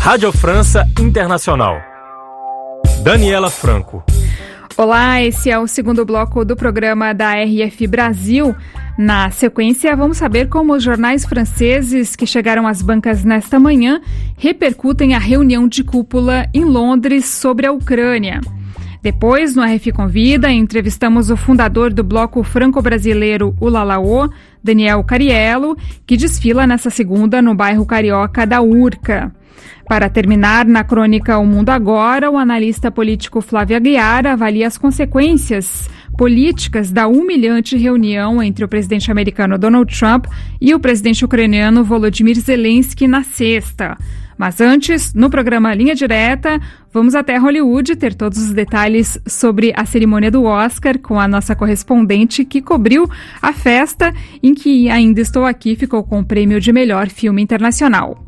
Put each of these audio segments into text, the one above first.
Rádio França Internacional. Daniela Franco. Olá, esse é o segundo bloco do programa da RF Brasil. Na sequência, vamos saber como os jornais franceses que chegaram às bancas nesta manhã repercutem a reunião de cúpula em Londres sobre a Ucrânia. Depois, no RF Convida, entrevistamos o fundador do bloco franco-brasileiro Ulalao, Daniel Cariello, que desfila nessa segunda no bairro carioca da Urca. Para terminar, na crônica O Mundo Agora, o analista político Flávio Aguiar avalia as consequências políticas da humilhante reunião entre o presidente americano Donald Trump e o presidente ucraniano Volodymyr Zelensky na sexta. Mas antes, no programa Linha Direta, vamos até Hollywood ter todos os detalhes sobre a cerimônia do Oscar com a nossa correspondente que cobriu a festa em que Ainda Estou Aqui ficou com o prêmio de melhor filme internacional.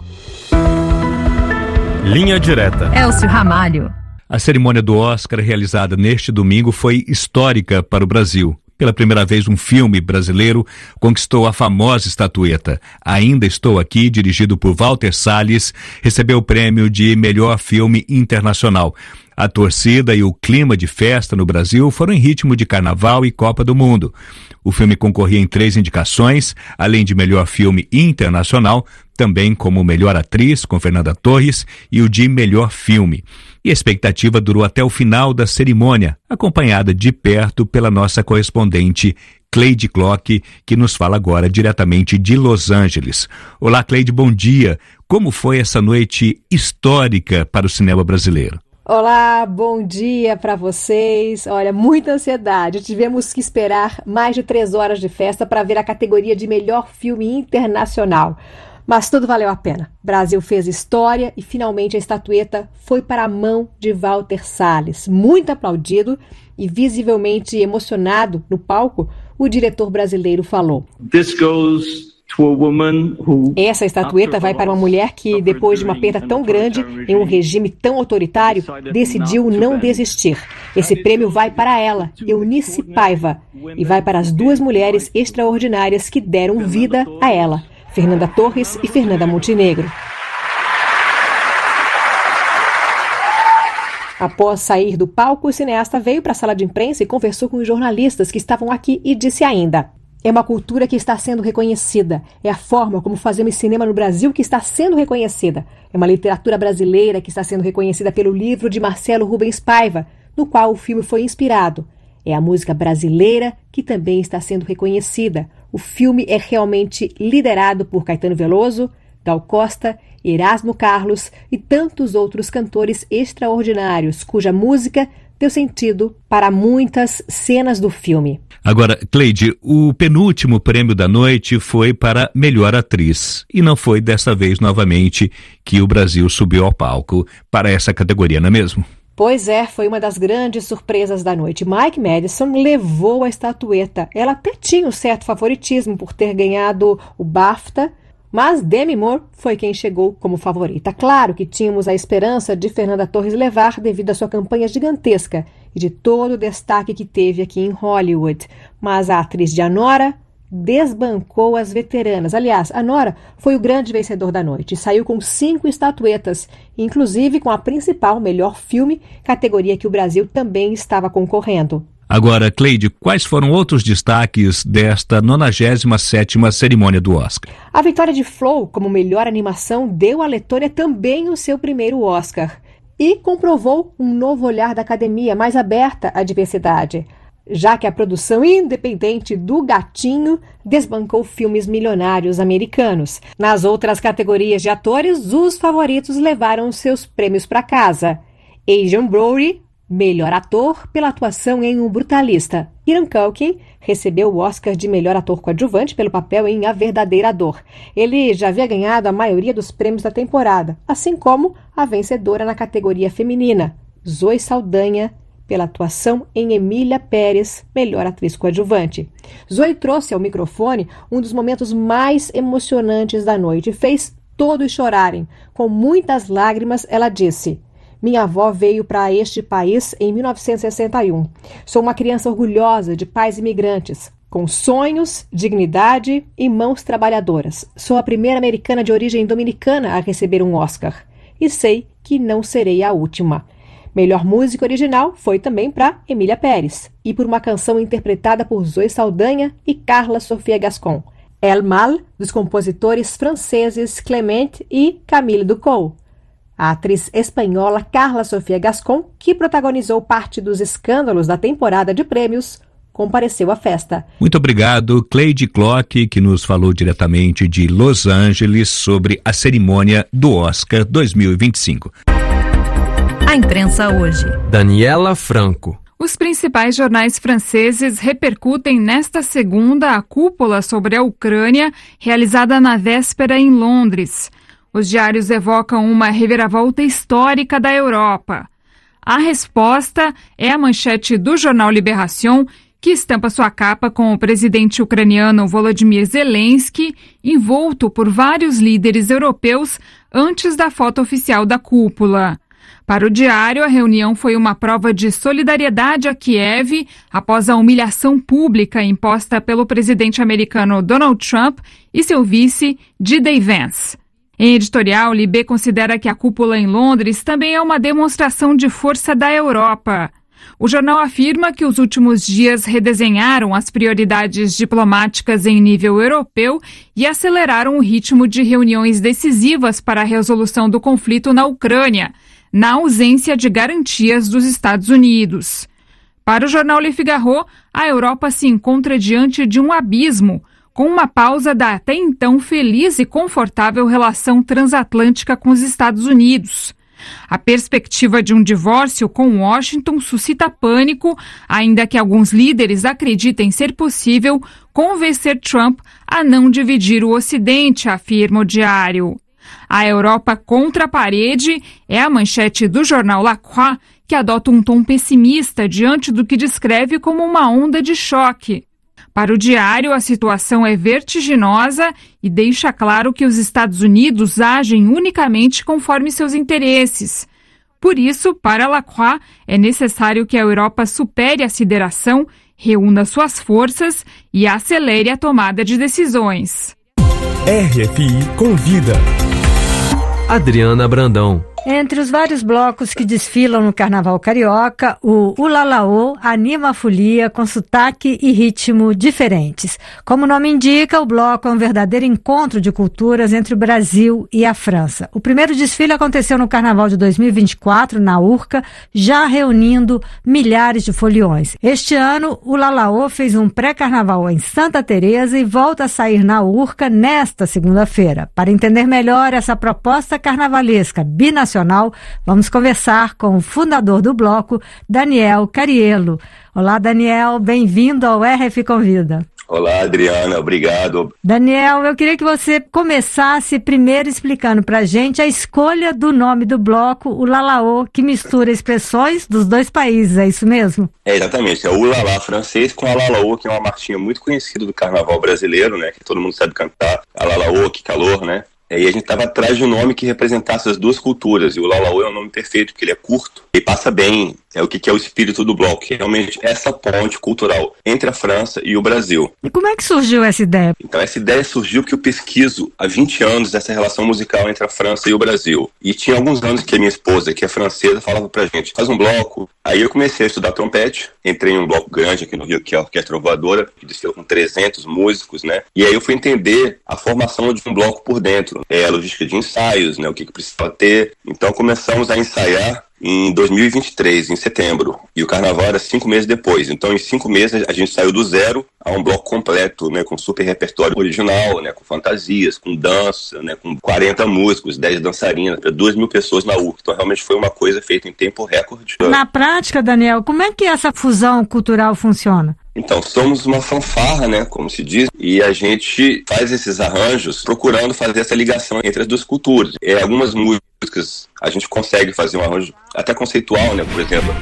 Linha Direta. Elcio Ramalho. A cerimônia do Oscar realizada neste domingo foi histórica para o Brasil. Pela primeira vez, um filme brasileiro conquistou a famosa estatueta. Ainda Estou Aqui, dirigido por Walter Salles, recebeu o prêmio de melhor filme internacional. A torcida e o clima de festa no Brasil foram em ritmo de Carnaval e Copa do Mundo. O filme concorria em 3 indicações, além de melhor filme internacional, também como melhor atriz, com Fernanda Torres, e o de melhor filme. E a expectativa durou até o final da cerimônia, acompanhada de perto pela nossa correspondente Cleide Clock, que nos fala agora diretamente de Los Angeles. Olá, Cleide, bom dia. Como foi essa noite histórica para o cinema brasileiro? Olá, bom dia para vocês. Olha, muita ansiedade. Tivemos que esperar mais de 3 horas de festa para ver a categoria de melhor filme internacional. Mas tudo valeu a pena. O Brasil fez história e finalmente a estatueta foi para a mão de Walter Salles. Muito aplaudido e visivelmente emocionado no palco, o diretor brasileiro falou: essa estatueta vai para uma mulher que, depois de uma perda tão grande em um regime tão autoritário, decidiu não desistir. Esse prêmio vai para ela, Eunice Paiva, e vai para as 2 mulheres extraordinárias que deram vida a ela, Fernanda Torres e Fernanda Montenegro. Após sair do palco, o cineasta veio para a sala de imprensa e conversou com os jornalistas que estavam aqui e disse ainda: é uma cultura que está sendo reconhecida. É a forma como fazemos cinema no Brasil que está sendo reconhecida. É uma literatura brasileira que está sendo reconhecida pelo livro de Marcelo Rubens Paiva, no qual o filme foi inspirado. É a música brasileira que também está sendo reconhecida. O filme é realmente liderado por Caetano Veloso, Gal Costa, Erasmo Carlos e tantos outros cantores extraordinários, cuja música deu sentido para muitas cenas do filme. Agora, Cleide, o penúltimo prêmio da noite foi para melhor atriz. E não foi dessa vez novamente que o Brasil subiu ao palco para essa categoria, não é mesmo? Pois é, foi uma das grandes surpresas da noite. Mike Madison levou a estatueta. Ela até tinha um certo favoritismo por ter ganhado o BAFTA, mas Demi Moore foi quem chegou como favorita. Claro que tínhamos a esperança de Fernanda Torres levar devido à sua campanha gigantesca e de todo o destaque que teve aqui em Hollywood. Mas a atriz de Anora desbancou as veteranas. Aliás, Anora foi o grande vencedor da noite e saiu com 5 estatuetas, inclusive com a principal, melhor filme, categoria que o Brasil também estava concorrendo. Agora, Cleide, quais foram outros destaques desta 97ª cerimônia do Oscar? A vitória de Flow como melhor animação deu à Letônia também o seu primeiro Oscar e comprovou um novo olhar da academia mais aberta à diversidade, já que a produção independente do Gatinho desbancou filmes milionários americanos. Nas outras categorias de atores, os favoritos levaram seus prêmios para casa. Adrien Brody, melhor ator pela atuação em O Brutalista. Kieran Culkin recebeu o Oscar de melhor ator coadjuvante pelo papel em A Verdadeira Dor. Ele já havia ganhado a maioria dos prêmios da temporada, assim como a vencedora na categoria feminina, Zoe Saldanha, pela atuação em Emília Pérez, melhor atriz coadjuvante. Zoe trouxe ao microfone um dos momentos mais emocionantes da noite e fez todos chorarem. Com muitas lágrimas, ela disse: minha avó veio para este país em 1961. Sou uma criança orgulhosa de pais imigrantes, com sonhos, dignidade e mãos trabalhadoras. Sou a primeira americana de origem dominicana a receber um Oscar. e sei que não serei a última. Melhor música original foi também para Emília Pérez e por uma canção interpretada por Zoe Saldanha e Carla Sofia Gascon, El Mal, dos compositores franceses Clement e Camille Ducou. A atriz espanhola Carla Sofia Gascon, que protagonizou parte dos escândalos da temporada de prêmios, compareceu à festa. Muito obrigado, Cleide Clock, que nos falou diretamente de Los Angeles sobre a cerimônia do Oscar 2025. A imprensa hoje. Daniela Franco. Os principais jornais franceses repercutem nesta segunda a cúpula sobre a Ucrânia, realizada na véspera em Londres. Os diários evocam uma reviravolta histórica da Europa. A resposta é a manchete do jornal Libération, que estampa sua capa com o presidente ucraniano Volodymyr Zelensky, envolto por vários líderes europeus antes da foto oficial da cúpula. Para o diário, a reunião foi uma prova de solidariedade a Kiev após a humilhação pública imposta pelo presidente americano Donald Trump e seu vice, J.D. Vance. Em editorial, Libé considera que a cúpula em Londres também é uma demonstração de força da Europa. O jornal afirma que os últimos dias redesenharam as prioridades diplomáticas em nível europeu e aceleraram o ritmo de reuniões decisivas para a resolução do conflito na Ucrânia, na ausência de garantias dos Estados Unidos. Para o jornal Le Figaro, a Europa se encontra diante de um abismo, com uma pausa da até então feliz e confortável relação transatlântica com os Estados Unidos. A perspectiva de um divórcio com Washington suscita pânico, ainda que alguns líderes acreditem ser possível convencer Trump a não dividir o Ocidente, afirma o diário. A Europa contra a parede é a manchete do jornal La Croix, que adota um tom pessimista diante do que descreve como uma onda de choque. Para o diário, a situação é vertiginosa e deixa claro que os Estados Unidos agem unicamente conforme seus interesses. Por isso, para Lacroix, é necessário que a Europa supere a sideração, reúna suas forças e acelere a tomada de decisões. RFI Convida. Adriana Brandão. Entre os vários blocos que desfilam no Carnaval Carioca, o Ulalaô anima a folia com sotaque e ritmo diferentes. Como o nome indica, o bloco é um verdadeiro encontro de culturas entre o Brasil e a França. O primeiro desfile aconteceu no Carnaval de 2024, na Urca, já reunindo milhares de foliões. Este ano, o Ulalaô fez um pré-carnaval em Santa Teresa e volta a sair na Urca nesta segunda-feira. Para entender melhor essa proposta carnavalesca binacional, vamos conversar com o fundador do bloco, Daniel Cariello. Olá, Daniel, bem-vindo ao RFI Convida. Olá, Adriana, obrigado. Daniel, eu queria que você começasse primeiro explicando pra gente a escolha do nome do bloco, o Ulalaô, que mistura expressões dos dois países, é isso mesmo? É, exatamente, é o Ulalá francês com a Lalaô, que é uma marchinha muito conhecida do carnaval brasileiro, né, que todo mundo sabe cantar, a Lalaô, que calor, né? E a gente estava atrás de um nome que representasse as duas culturas, e o Ulalaô é um nome perfeito, porque ele é curto e passa bem, é o que é o espírito do bloco, que é realmente essa ponte cultural entre a França e o Brasil. E como é que surgiu essa ideia? Então essa ideia surgiu porque eu pesquiso há 20 anos essa relação musical entre a França e o Brasil. E tinha alguns anos que a minha esposa, que é francesa, falava pra gente, faz um bloco. Aí eu comecei a estudar trompete, entrei em um bloco grande aqui no Rio, que é a Orquestra Voadora, que desfila com 300 músicos, né? E aí eu fui entender a formação de um bloco por dentro, a logística de ensaios, né? O que precisava ter. Então começamos a ensaiar em 2023, em setembro. E o carnaval era 5 meses depois. Então, em 5 meses, a gente saiu do zero a um bloco completo, né, com super repertório original, né, com fantasias, com dança, né, com 40 músicos, 10 dançarinas, 2.000 pessoas na URC. Então, realmente foi uma coisa feita em tempo recorde. Na prática, Daniel, como é que essa fusão cultural funciona? Então, somos uma fanfarra, né, como se diz, e a gente faz esses arranjos procurando fazer essa ligação entre as duas culturas. Algumas músicas a gente consegue fazer um arranjo até conceitual, né, por exemplo.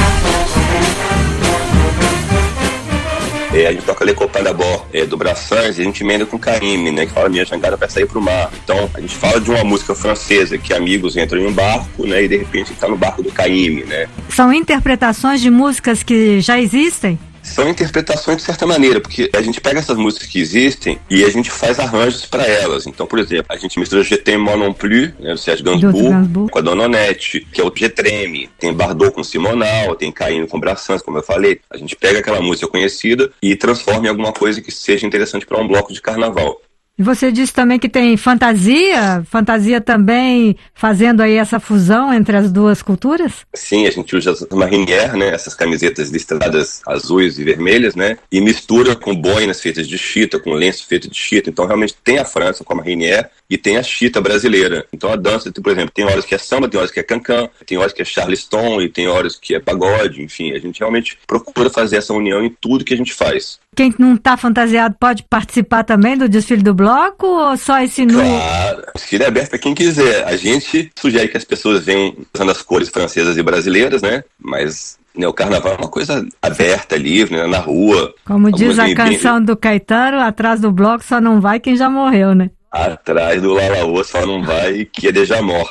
A gente toca Le Copain d'Abord, do Brassens, e a gente emenda com Caymmi, né, que fala minha jangada para sair pro mar. Então, a gente fala de uma música francesa, que amigos entram em um barco, né, e de repente tá no barco do Caymmi, né. São interpretações de músicas que já existem? São interpretações de certa maneira, porque a gente pega essas músicas que existem e a gente faz arranjos para elas. Então, por exemplo, a gente mistura Je t'aime moi non plus, né, do Serge Gainsbourg, com a Dona Onete, que é o Je treme. Tem Bardot com Simonal, tem Caïn com Brassens, como eu falei. A gente pega aquela música conhecida e transforma em alguma coisa que seja interessante para um bloco de carnaval. E você disse também que tem fantasia também fazendo aí essa fusão entre as duas culturas? Sim, a gente usa as marinières, né, essas camisetas listradas azuis e vermelhas, né, e mistura com boinas feitas de chita, com lenço feito de chita. Então realmente tem a França com a marinière e tem a chita brasileira. Então a dança, por exemplo, tem horas que é samba, tem horas que é cancan, tem horas que é charleston e tem horas que é pagode, enfim, a gente realmente procura fazer essa união em tudo que a gente faz. Quem não está fantasiado pode participar também do desfile do bloco ou só esse nu? Claro, o desfile é aberto para quem quiser. A gente sugere que as pessoas venham usando as cores francesas e brasileiras, né? Mas o carnaval é uma coisa aberta, livre, né? Na rua. Como diz a canção do Caetano, atrás do bloco só não vai quem já morreu, né? Atrás do Lalaô só não vai que é déjà mort.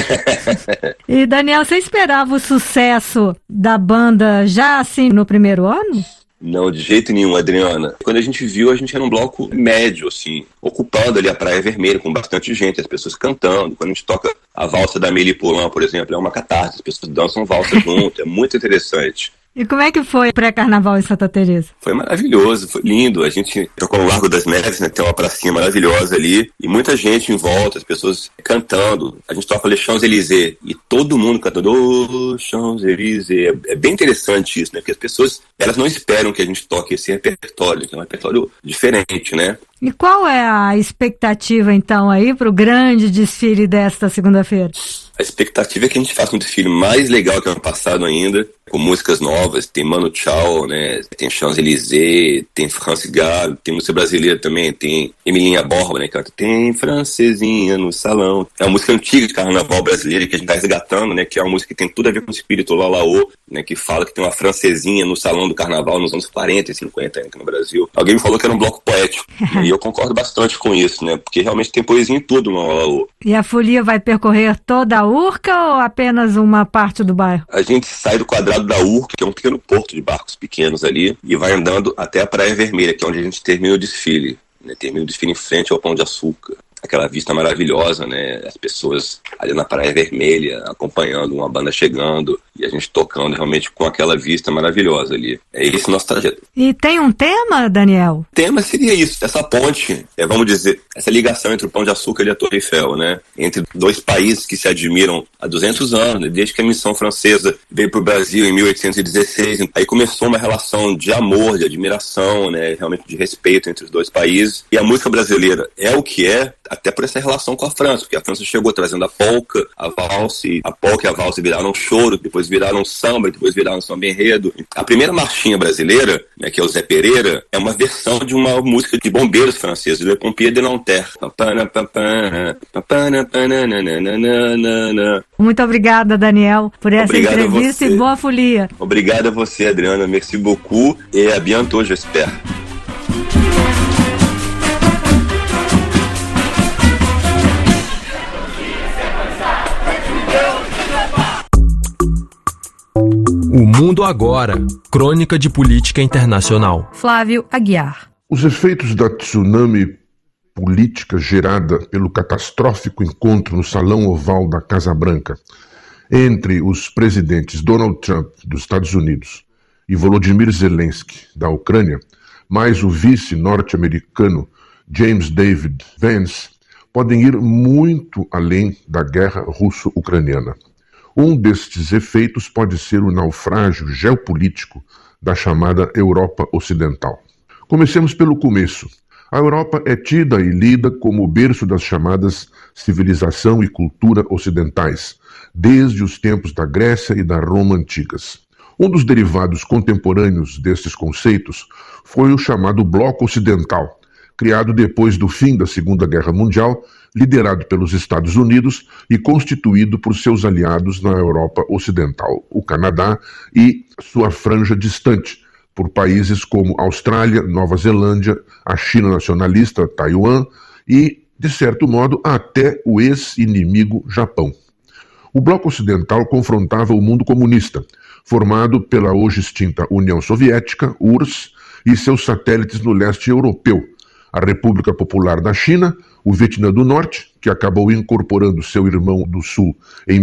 E Daniel, você esperava o sucesso da banda já assim no primeiro ano? Não, de jeito nenhum, Adriana. Quando a gente viu, a gente era um bloco médio, assim, ocupando ali a Praia Vermelha com bastante gente, as pessoas cantando. Quando a gente toca a valsa da Amélie Poulain, por exemplo, é uma catarse, as pessoas dançam valsa junto, é muito interessante. E como é que foi o pré-carnaval em Santa Teresa? Foi maravilhoso, foi lindo. A gente tocou no Largo das Neves, né? Tem uma pracinha maravilhosa ali. E muita gente em volta, as pessoas cantando. A gente toca Les Champs-Élysées e todo mundo cantando oh, Champs-Élysées. É bem interessante isso, né? Porque as pessoas, elas não esperam que a gente toque esse repertório, que é um repertório diferente, né? E qual é a expectativa, então, aí para o grande desfile desta segunda-feira? A expectativa é que a gente faça um desfile mais legal que o ano passado ainda, com músicas novas. Tem Manu Chao, né? Tem Champs-Élysées, tem France Gall, tem música brasileira também, tem Emilinha Borba, né? Que canta Tem Francesinha no Salão. É uma música antiga de carnaval brasileiro que a gente está resgatando, né? Que é uma música que tem tudo a ver com o espírito Lalaô, né? Que fala que tem uma francesinha no salão do carnaval nos anos 40 e 50 aqui no Brasil. Alguém me falou que era um bloco poético, e eu concordo bastante com isso, né? Porque realmente tem poesia em tudo no Lalaô. E a folia vai percorrer toda a Urca ou apenas uma parte do bairro? A gente sai do quadrado da Urca, que é um pequeno porto de barcos pequenos ali, e vai andando até a Praia Vermelha, que é onde a gente termina o desfile, né? Termina o desfile em frente ao Pão de Açúcar. Aquela vista maravilhosa, né? As pessoas ali na Praia Vermelha, acompanhando uma banda chegando e a gente tocando realmente com aquela vista maravilhosa ali. É esse o nosso trajeto. E tem um tema, Daniel? O tema seria isso, essa ponte, vamos dizer, essa ligação entre o Pão de Açúcar e a Torre Eiffel, né? Entre dois países que se admiram há 200 anos, né? Desde que a missão francesa veio para o Brasil em 1816. Aí começou uma relação de amor, de admiração, né? Realmente de respeito entre os dois países. E a música brasileira é o que é, até por essa relação com a França, porque a França chegou trazendo a polca, a valse, a polca e a valse viraram choro, depois viraram samba, depois viraram samba enredo. A primeira marchinha brasileira, né, que é o Zé Pereira, é uma versão de uma música de bombeiros franceses, Le Pompier de Nanterre. Muito obrigada, Daniel, por essa entrevista e boa folia. Obrigado a você, Adriana. Merci beaucoup et à bientôt, j'espère. O Mundo Agora, crônica de política internacional. Flávio Aguiar. Os efeitos da tsunami política gerada pelo catastrófico encontro no Salão Oval da Casa Branca entre os presidentes Donald Trump, dos Estados Unidos, e Volodymyr Zelensky, da Ucrânia, mais o vice norte-americano James David Vance, podem ir muito além da guerra russo-ucraniana. Um destes efeitos pode ser o naufrágio geopolítico da chamada Europa Ocidental. Comecemos pelo começo. A Europa é tida e lida como o berço das chamadas civilização e cultura ocidentais, desde os tempos da Grécia e da Roma antigas. Um dos derivados contemporâneos destes conceitos foi o chamado Bloco Ocidental, criado depois do fim da Segunda Guerra Mundial, liderado pelos Estados Unidos e constituído por seus aliados na Europa Ocidental, o Canadá e sua franja distante, por países como Austrália, Nova Zelândia, a China nacionalista, Taiwan e, de certo modo, até o ex-inimigo Japão. O Bloco Ocidental confrontava o mundo comunista, formado pela hoje extinta União Soviética, URSS, e seus satélites no leste europeu, a República Popular da China, o Vietnã do Norte, que acabou incorporando seu irmão do Sul em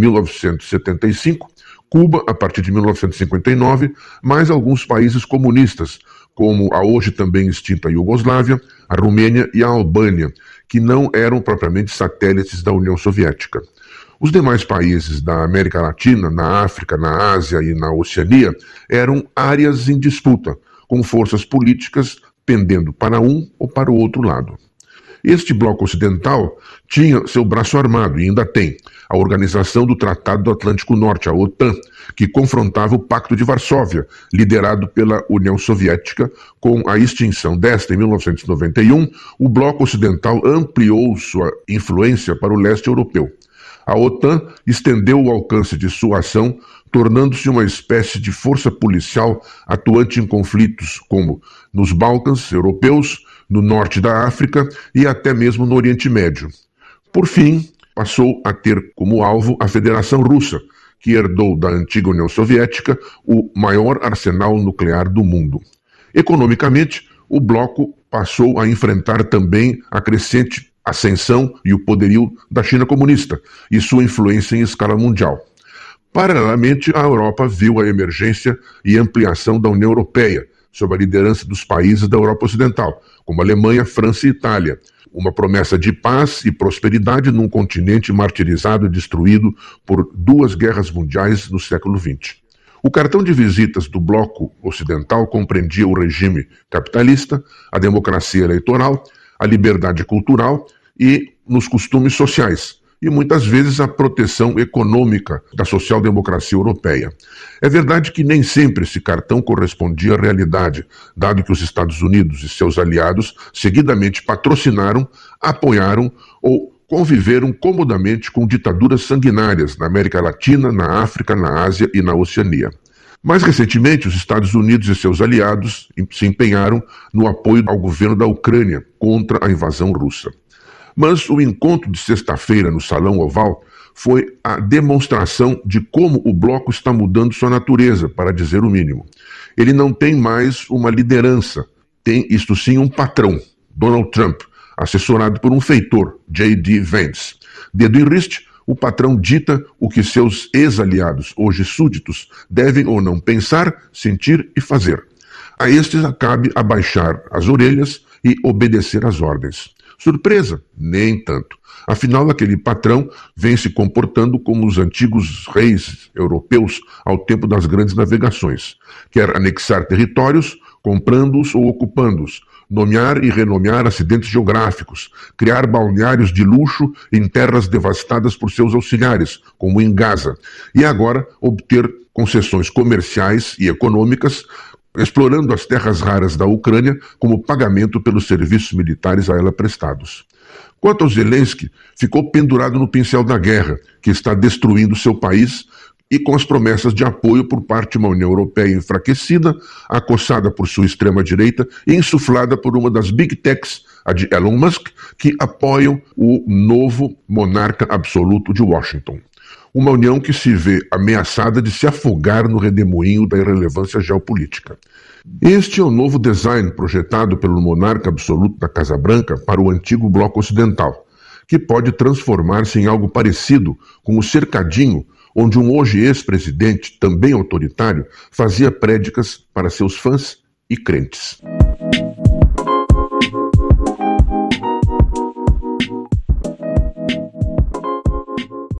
1975, Cuba a partir de 1959, mais alguns países comunistas, como a hoje também extinta Iugoslávia, a Romênia e a Albânia, que não eram propriamente satélites da União Soviética. Os demais países da América Latina, na África, na Ásia e na Oceania eram áreas em disputa, com forças políticas pendendo para um ou para o outro lado. Este bloco ocidental tinha seu braço armado, e ainda tem, a Organização do Tratado do Atlântico Norte, a OTAN, que confrontava o Pacto de Varsóvia, liderado pela União Soviética. Com a extinção desta em 1991, o bloco ocidental ampliou sua influência para o leste europeu. A OTAN estendeu o alcance de sua ação, tornando-se uma espécie de força policial atuante em conflitos como nos Balcãs europeus, no norte da África e até mesmo no Oriente Médio. Por fim, passou a ter como alvo a Federação Russa, que herdou da antiga União Soviética o maior arsenal nuclear do mundo. Economicamente, o bloco passou a enfrentar também a crescente ascensão e o poderio da China comunista e sua influência em escala mundial. Paralelamente, a Europa viu a emergência e ampliação da União Europeia, sob a liderança dos países da Europa Ocidental, como Alemanha, França e Itália, uma promessa de paz e prosperidade num continente martirizado e destruído por 2 guerras mundiais no século XX. O cartão de visitas do bloco ocidental compreendia o regime capitalista, a democracia eleitoral, a liberdade cultural e nos costumes sociais, e muitas vezes a proteção econômica da social-democracia europeia. É verdade que nem sempre esse cartão correspondia à realidade, dado que os Estados Unidos e seus aliados seguidamente patrocinaram, apoiaram ou conviveram comodamente com ditaduras sanguinárias na América Latina, na África, na Ásia e na Oceania. Mais recentemente, os Estados Unidos e seus aliados se empenharam no apoio ao governo da Ucrânia contra a invasão russa. Mas o encontro de sexta-feira no Salão Oval foi a demonstração de como o bloco está mudando sua natureza, para dizer o mínimo. Ele não tem mais uma liderança, tem, isto sim, um patrão, Donald Trump, assessorado por um feitor, J.D. Vance. Dedo em riste, o patrão dita o que seus ex-aliados, hoje súditos, devem ou não pensar, sentir e fazer. A estes cabe abaixar as orelhas e obedecer às ordens. Surpresa? Nem tanto. Afinal, aquele patrão vem se comportando como os antigos reis europeus ao tempo das grandes navegações. Quer anexar territórios, comprando-os ou ocupando-os, nomear e renomear acidentes geográficos, criar balneários de luxo em terras devastadas por seus auxiliares, como em Gaza, e agora obter concessões comerciais e econômicas, explorando as terras raras da Ucrânia como pagamento pelos serviços militares a ela prestados. Quanto ao Zelensky, ficou pendurado no pincel da guerra, que está destruindo seu país, e com as promessas de apoio por parte de uma União Europeia enfraquecida, acossada por sua extrema-direita e insuflada por uma das Big Techs, a de Elon Musk, que apoiam o novo monarca absoluto de Washington. Uma união que se vê ameaçada de se afogar no redemoinho da irrelevância geopolítica. Este é o novo design projetado pelo monarca absoluto da Casa Branca para o antigo bloco ocidental, que pode transformar-se em algo parecido com o cercadinho onde um hoje ex-presidente, também autoritário, fazia prédicas para seus fãs e crentes.